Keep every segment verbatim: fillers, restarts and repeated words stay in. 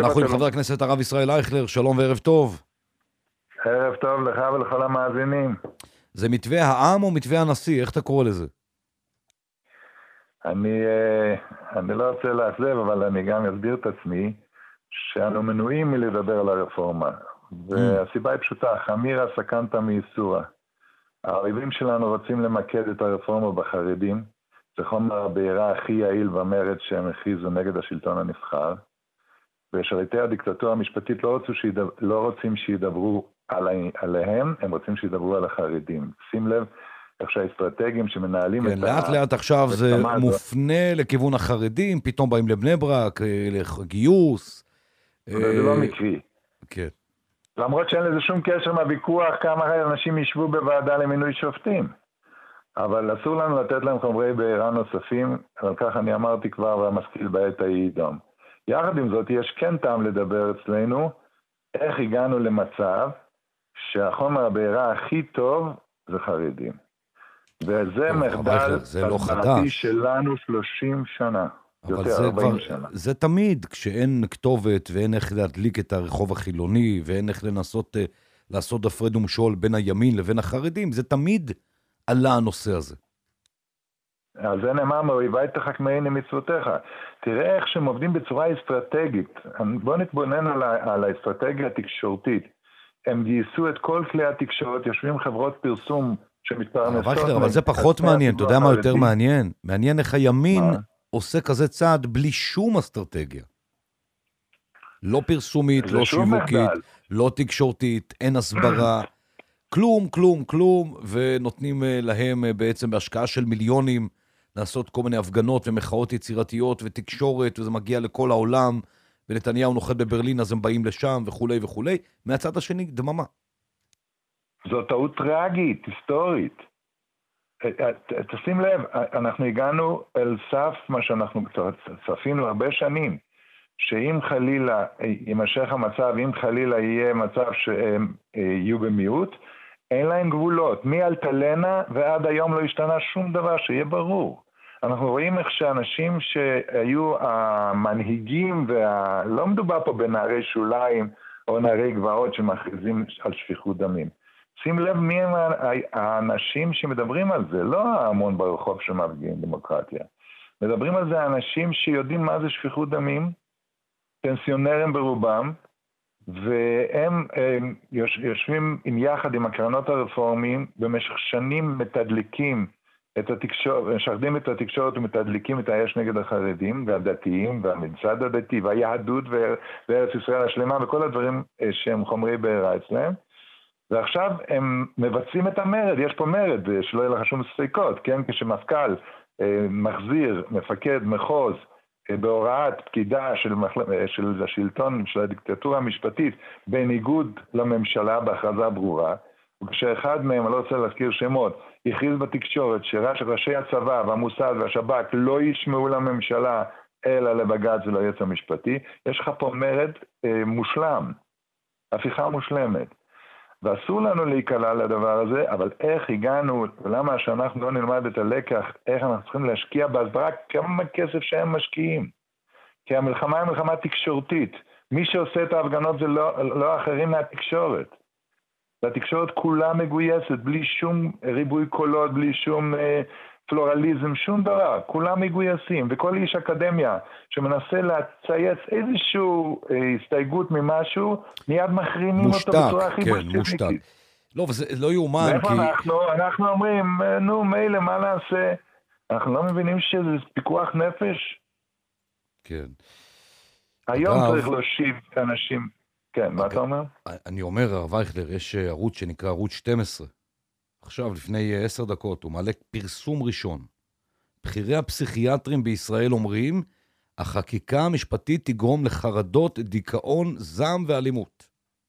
אנחנו עם חבר הכנסת הרב ישראל אייכלר, שלום וערב טוב. ערב טוב לך ולכל המאזינים. זה מתווה העם או מתווה הנשיא? איך אתה קורא לזה? אני, אני לא רוצה להסב, אבל אני גם אסביר את עצמי, שאנו מנועים מלדבר על הרפורמה. והסיבה היא פשוטה, חמירה סכנתא מאיסורא. האויבים שלנו רוצים למקד את הרפורמה בחרדים, זה חומר הבעירה הכי יעיל במרד שהם הכריזו נגד השלטון הנבחר, ושליטי הדיקטטורה המשפטית לא, רוצו שידבר, לא רוצים שידברו עלי, עליהם, הם רוצים שידברו על החרדים. שים לב איך שהאסטרטגים שמנהלים כן, את לאט ה... לאט עכשיו זה מופנה לכיוון החרדים, פתאום באים לבני ברק, לגיוס. וזה לא מקרי. כן. למרות שאין לזה שום קשר מהוויכוח כמה אנשים ישבו בוועדה למינוי שופטים. אבל אסור לנו לתת להם חומרי בעירה נוספים, אבל כך אני אמרתי כבר והמשכיל בעת ההיא דום. יחד עם זאת, יש כן טעם לדבר אצלנו, איך הגענו למצב שהחומר הבעירה הכי טוב זה חרדים. וזה מחדל תדמתי שלנו שלושים שנה, יותר ארבעים שנה. זה תמיד, כשאין כתובת ואין איך להדליק את הרחוב החילוני, ואין איך לנסות לעשות הפרד ומשול בין הימין לבין החרדים, זה תמיד עלה הנושא הזה. אז זה נאמר, מאויבי תחכמני מצוותיך. תראה איך שהם עובדים בצורה אסטרטגית. בוא נתבונן על, על האסטרטגיה התקשורתית. הם גייסו את כל כלי התקשורת, יושבים חברות פרסום שמתפרנסות. אבל זה פחות מעניין, אתה יודע מה יותר מעניין? מעניין איך הימין עושה כזה צעד בלי שום אסטרטגיה. לא פרסומית, לא שיווקית, לא תקשורתית, אין הסברה. כלום, כלום, כלום, ונותנים להם בעצם בהשקעה של מיליונים לעשות כל מיני הפגנות ומחאות יצירתיות ותקשורת, וזה מגיע לכל העולם, ונתניהו נוחת בברלין, אז הם באים לשם וכו' וכו'. מהצד השני, דממה. זו טעות טרגית, היסטורית. תשים לב, אנחנו הגענו אל סף מה שאנחנו צפינו הרבה שנים, שאם חלילה יימשך המצב, אם חלילה יהיה מצב שהם יהיו במיעוט, אין להם גבולות. מאלטלנה ועד היום לא השתנה שום דבר, שיהיה ברור. אנחנו רואים איך שאנשים שהיו המנהיגים, וה... לא מדובר פה בנערי שוליים או נערי גבעות שמכריזים על שפיכות דמים. שים לב מי הם האנשים שמדברים על זה, לא ההמון ברחוב שמפגין דמוקרטיה. מדברים על זה אנשים שיודעים מה זה שפיכות דמים, פנסיונרים ברובם, והם יושבים עם יחד עם הקרנות הרפורמיים, במשך שנים מתדליקים את התקשורת, משחדים את התקשורת ומתדליקים את האש נגד החרדים והדתיים והממסד הדתי והיהדות וארץ ישראל השלמה וכל הדברים שהם חומרי בעירה אצלהם. ועכשיו הם מבצעים את המרד, יש פה מרד, שלא יהיה לך שום ספקות, כן? כשמפכ"ל מחזיר, מפקד מחוז, בהוראת פקידה של, של השלטון, של הדיקטטורה המשפטית, בניגוד לממשלה בהכרזה ברורה, וכשאחד מהם, אני לא רוצה להזכיר שמות, הכריז בתקשורת שראשי הצבא והמוסד והשב"כ לא ישמעו לממשלה, אלא לבג"ץ וליועץ המשפטי, יש לך פה מרד אה, מושלם, הפיכה מושלמת. ואסור לנו להיקלע לדבר הזה, אבל איך הגענו, ולמה שאנחנו לא נלמד את הלקח, איך אנחנו צריכים להשקיע בהסברה, כמה כסף שהם משקיעים. כי המלחמה היא מלחמה תקשורתית. מי שעושה את ההפגנות זה לא, לא אחרים מהתקשורת. והתקשורת כולה מגויסת, בלי שום ריבוי קולות, בלי שום אה, פלורליזם, שום דבר. כולם מגויסים, וכל איש אקדמיה שמנסה להצייץ איזשהו אה, הסתייגות ממשהו, מיד מחרימים מושתק, אותו בצורה הכי כן, מושתק. לא, וזה לא יאומן, ואיפה כי... אנחנו, אנחנו אומרים, נו, מילא, מה נעשה? אנחנו לא מבינים שזה פיקוח נפש. כן. היום אגב, צריך להושיב אנשים... כן, מה אתה אומר? אני אומר, הרב אייכלר, יש ערוץ שנקרא ערוץ שתים עשרה. עכשיו, לפני עשר דקות, הוא מעלה פרסום ראשון. בכירי הפסיכיאטרים בישראל אומרים, החקיקה המשפטית תגרום לחרדות, דיכאון, זעם ואלימות.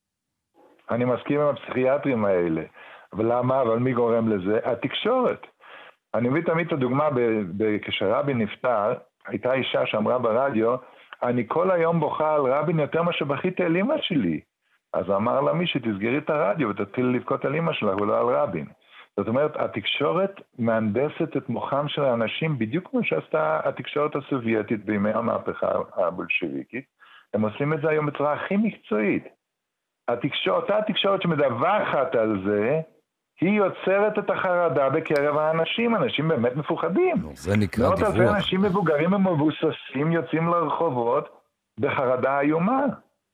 אני מסכים עם הפסיכיאטרים האלה. ולמה? אבל מי גורם לזה? התקשורת. אני מביא תמיד את הדוגמה, כשרבין נפטר, הייתה אישה שאמרה ברדיו, אני כל היום בוכה על רבין יותר מה שבכיתי על אמא שלי. אז אמר לה מי שתסגרי את הרדיו ותתחיל לבכות על אמא שלך ולא על רבין. זאת אומרת, התקשורת מהנדסת את מוחם של האנשים בדיוק כמו שעשתה התקשורת הסובייטית בימי המהפכה הבולשוויקית, הם עושים את זה היום בצורה הכי מקצועית. התקשורת, אותה התקשורת שמדווחת על זה, היא יוצרת את החרדה בקרב האנשים, אנשים באמת מפוחדים. זה נקרא דיווח. מאות אלפי אנשים מבוגרים ומבוססים יוצאים לרחובות בחרדה איומה.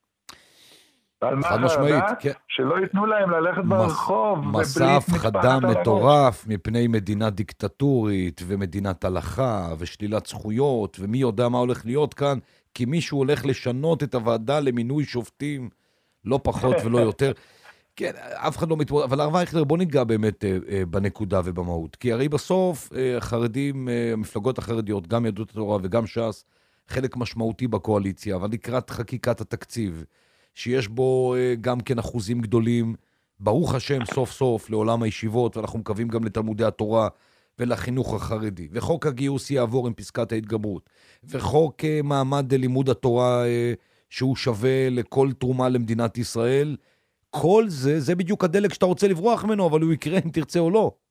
על מה חרדה? כן. שלא ייתנו להם ללכת מס, ברחוב. מסע הפחדה מטורף מפני מדינה דיקטטורית ומדינת הלכה ושלילת זכויות, ומי יודע מה הולך להיות כאן, כי מישהו הולך לשנות את הוועדה למינוי שופטים, לא פחות ולא יותר. כן, אף אחד לא מתמודד, אבל הרב אייכלר, בוא ניגע באמת אה, אה, בנקודה ובמהות. כי הרי בסוף אה, החרדים, אה, המפלגות החרדיות, גם יהדות התורה וגם ש"ס, חלק משמעותי בקואליציה, אבל לקראת חקיקת התקציב, שיש בו אה, גם כן אחוזים גדולים, ברוך השם סוף סוף לעולם הישיבות, ואנחנו מקווים גם לתלמודי התורה ולחינוך החרדי. וחוק הגיוס יעבור עם פסקת ההתגברות. וחוק אה, מעמד לימוד התורה אה, שהוא שווה לכל תרומה למדינת ישראל, כל זה, זה בדיוק הדלק שאתה רוצה לברוח ממנו, אבל הוא יקרה אם תרצה או לא.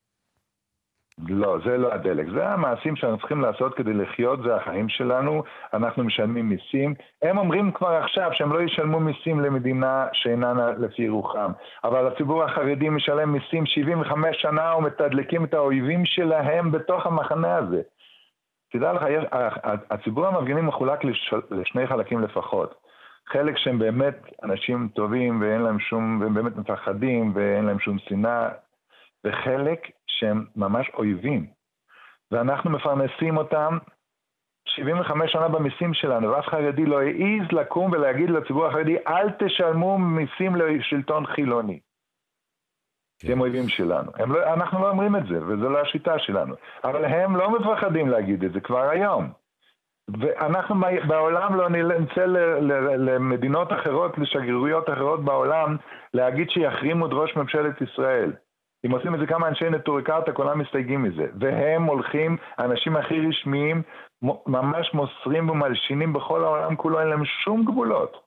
לא, זה לא הדלק. זה המעשים שאנחנו צריכים לעשות כדי לחיות, זה החיים שלנו, אנחנו משלמים מיסים. הם אומרים כבר עכשיו שהם לא ישלמו מיסים למדינה שאיננה לפי רוחם. אבל הציבור החרדי משלם מיסים שבעים וחמש שנה ומתדלקים את האויבים שלהם בתוך המחנה הזה. תדע לך, הציבור המפגינים מחולק לשני חלקים לפחות. חלק שהם באמת אנשים טובים ואין להם שום, והם באמת מפחדים ואין להם שום שנאה, וחלק שהם ממש אויבים. ואנחנו מפרנסים אותם שבעים וחמש שנה במיסים שלנו, ואף חרדי לא העיז לקום ולהגיד לציבור החרדי, אל תשלמו מיסים לשלטון חילוני. כי הם אויבים שלנו. הם לא, אנחנו לא אומרים את זה, וזו לא השיטה שלנו. אבל הם לא מפחדים להגיד את זה כבר היום. ואנחנו בעולם לא נצא למדינות אחרות, לשגרירויות אחרות בעולם, להגיד שיחרימו את ראש ממשלת ישראל. אם עושים את זה כמה אנשי נטוריקרטה, כולם מסתייגים מזה. והם הולכים, האנשים הכי רשמיים, ממש מוסרים ומלשינים בכל העולם כולו, אין להם שום גבולות.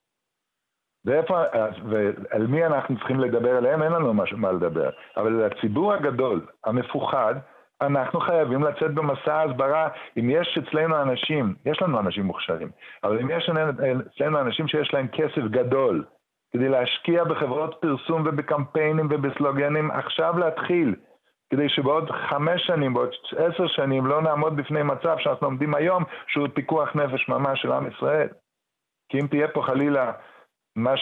ואיפה, ועל מי אנחנו צריכים לדבר עליהם? אין לנו מה לדבר. אבל לציבור הגדול, המפוחד, אנחנו חייבים לצאת במסע הסברה. אם יש אצלנו אנשים, יש לנו אנשים מוכשרים, אבל אם יש אצלנו אנשים שיש להם כסף גדול, כדי להשקיע בחברות פרסום ובקמפיינים ובסלוגנים, עכשיו להתחיל, כדי שבעוד חמש שנים, בעוד עשר שנים, לא נעמוד בפני מצב שאנחנו עומדים היום, שהוא פיקוח נפש ממש של עם ישראל. כי אם תהיה פה חלילה מה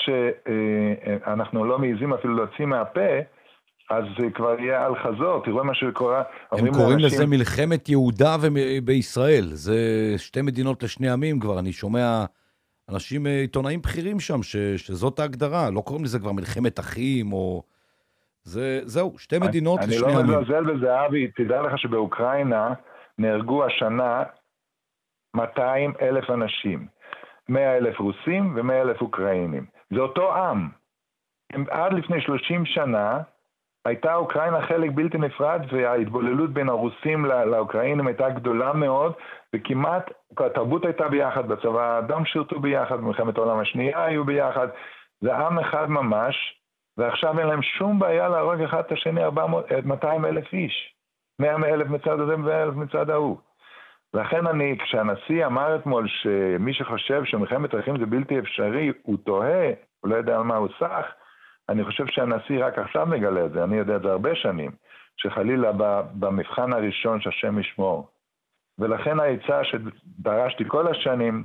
שאנחנו לא מעיזים אפילו להוציא מהפה, אז זה כבר יהיה על חזור. תראו מה שקורה. הם קוראים לאנשים... לזה מלחמת יהודה בישראל. זה שתי מדינות לשני עמים כבר. אני שומע אנשים, עיתונאים בכירים שם, ש... שזאת ההגדרה. לא קוראים לזה כבר מלחמת אחים, או... זה, זהו, שתי מדינות אני, לשני אני עמים. אני לא מזלזל בזה, אבי. תדע לך שבאוקראינה נהרגו השנה מאתיים אלף אנשים. מאה אלף רוסים ומאה אלף אוקראינים. זה אותו עם. עד לפני שלושים שנה, הייתה אוקראינה חלק בלתי נפרד, וההתבוללות בין הרוסים לאוקראינים הייתה גדולה מאוד, וכמעט, התרבות הייתה ביחד, בצבא האדום שירתו ביחד, במלחמת העולם השנייה היו ביחד, זה עם אחד ממש, ועכשיו אין להם שום בעיה להרוג אחד את השני, מאתיים אלף איש, מאה אלף מצד הזה ומאה אלף מצד ההוא. לכן אני, כשהנשיא אמר אתמול שמי שחושב שמלחמת אחים זה בלתי אפשרי, הוא טועה, הוא לא יודע על מה הוא סך, אני חושב שהנשיא רק עכשיו מגלה את זה, אני יודע את זה הרבה שנים, שחלילה במבחן הראשון שהשם ישמור. ולכן העצה שדרשתי כל השנים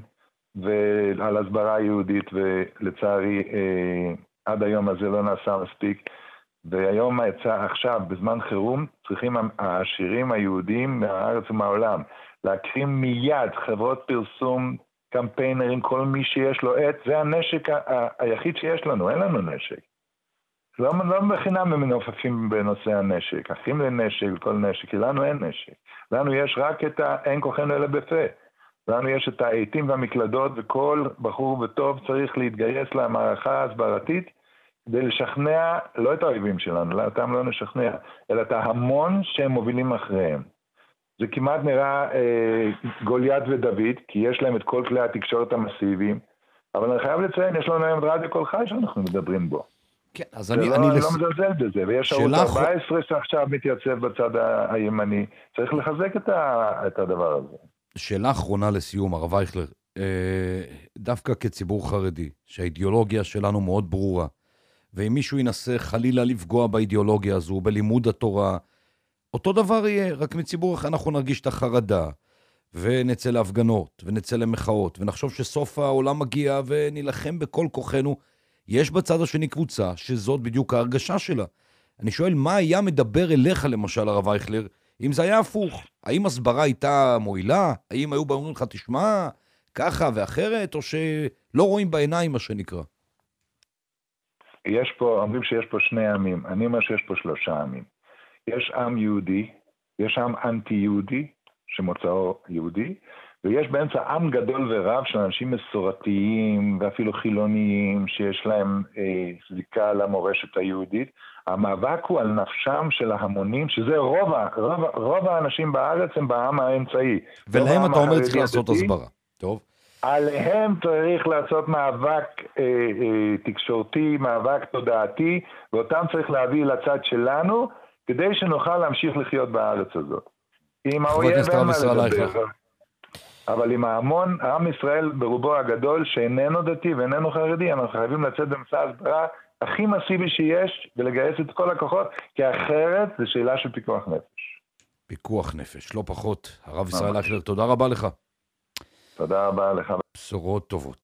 ועל הסברה יהודית, ולצערי אה, עד היום הזה לא נעשה מספיק, והיום העצה עכשיו, בזמן חירום, צריכים העשירים היהודים מהארץ ומהעולם, להקים מיד חברות פרסום, קמפיינרים, כל מי שיש לו עת, זה הנשק ה- היחיד שיש לנו, אין לנו נשק. לא, לא בחינם הם מנופפים בנושא הנשק, אחים לנשק וכל נשק, כי לנו אין נשק. לנו יש רק את האין כוחנו אלא בפה. לנו יש את העיתים והמקלדות, וכל בחור וטוב צריך להתגייס למערכה הסברתית, כדי לשכנע, לא את האויבים שלנו, לא, אותם לא נשכנע, אלא את ההמון שהם מובילים אחריהם. זה כמעט נראה אה, גוליית ודוד, כי יש להם את כל כלי התקשורת המסיביים, אבל אני חייב לציין, יש לנו היום את רדיו קול חי שאנחנו מדברים בו. כן, אז אני... לא, אני אני לס... לא מזלזל בזה, ויש ערוץ ארבע עשרה שעכשיו מתייצב בצד הימני, צריך לחזק את, ה... את הדבר הזה. שאלה אחרונה לסיום, הרב אייכלר, דווקא כציבור חרדי, שהאידיאולוגיה שלנו מאוד ברורה, ואם מישהו ינסה חלילה לפגוע באידיאולוגיה הזו, בלימוד התורה, אותו דבר יהיה, רק מציבור אחר אנחנו נרגיש את החרדה, ונצא להפגנות, ונצא למחאות, ונחשוב שסוף העולם מגיע ונלחם בכל כוחנו. יש בצד השני קבוצה שזאת בדיוק ההרגשה שלה. אני שואל, מה היה מדבר אליך למשל, הרב אייכלר, אם זה היה הפוך? האם הסברה הייתה מועילה? האם היו באומרים לך, תשמע, ככה ואחרת, או שלא רואים בעיניים מה שנקרא? יש פה, אומרים שיש פה שני עמים. אני אומר שיש פה שלושה עמים. יש עם יהודי, יש עם אנטי-יהודי, שמוצאו יהודי, ויש באמצע עם גדול ורב של אנשים מסורתיים ואפילו חילוניים שיש להם אה, זיקה למורשת היהודית. המאבק הוא על נפשם של ההמונים, שזה רוב, רוב, רוב האנשים בארץ הם בעם האמצעי. ולהם אתה אומר צריך לעשות הסברה. טוב. עליהם צריך לעשות מאבק אה, אה, תקשורתי, מאבק תודעתי, ואותם צריך להביא לצד שלנו, כדי שנוכל להמשיך לחיות בארץ הזאת. עם האויב אין מה לדבר, אבל עם ההמון, העם ישראל ברובו הגדול שאיננו דתי ואיננו חרדי, אנחנו חייבים לצאת במסע הסברה הכי מסיבי שיש ולגייס את כל הכוחות, כי אחרת זה שאלה של פיקוח נפש. פיקוח נפש, לא פחות. הרב ישראל אייכלר, תודה רבה לך. תודה רבה לך. בשורות טובות.